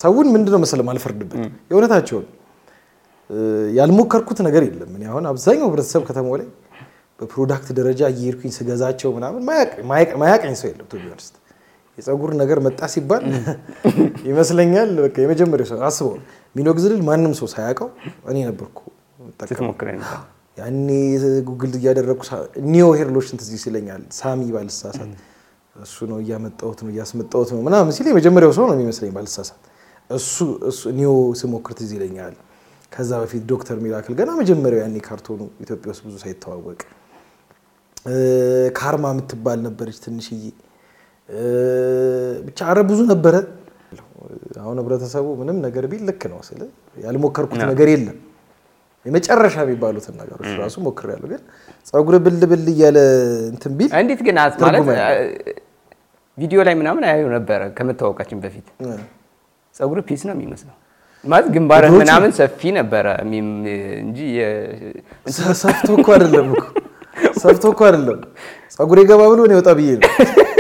ታውን ምንድነው መሰለም አልፈርድበት የሆነታቸው ያልሞከርኩት ነገር የለም እኔ አሁን አብዛኛው ህብረተሰብ ከተማው ላይ በፕሮዳክት ደረጃ እየሄድኩኝ ስገዛቸው ምናምን ማያቀኝ ሰው የለም ቶቢያንስት የፀጉር ነገር መጣ ሲባል ይመስለኛል በቃ የመጀመሪያው ሰው አስበው ሚኖክሲዲል ማንንም ሰው ሳያቀው እኔ ነበርኩ ተሞክረኝ ያኔ ጉግል ያደረኩ ኒዮ ሄር ሎሽን ትዝ ይለኛል ሳሚ ባልሳሳት እሱ ነው ያመጣሁት ነው ያስመጣሁት ነው ምናምን ሲል የመጀመሪያው ሰው ነው የሚመስለኝ ባልሳሳት እሱ ኒዮ ስሞክር ትዝ ይለኛል ከዛ በፊት ዶክተር ሚራክል ገና መጀመሪያው ያኔ ካርቶኑ ኢትዮጵያ ውስጥ ብዙ ሳይተዋወቅ ካርማ የምትባል ነበርች ትንሽዬ ብቻ አረ ብዙ ነበረ አሁን ህብረተሰቡ ምንም ነገር ቢል ልክ ነው ስለ ያልሞከርኩት ነገር የለም የመጨረሻ የሚባሉት ነገሮች ራሱ ሞክሬያለሁ ግን ፀጉር ብልብል እያለ እንትን ቢል እንዴት ግን ማለት ቪዲዮ ላይ ምናምን አያዩ ነበር ከመታወቃችን በፊት ፀጉር ፒስ ነው የሚመስለው ማለት ግንባር ምናምን ሰፊ ነበር እንጂ ሰፍቶ እኮ አይደለም ፀጉር ይገባ ብሎ ነው ወጣ ብዬ ነው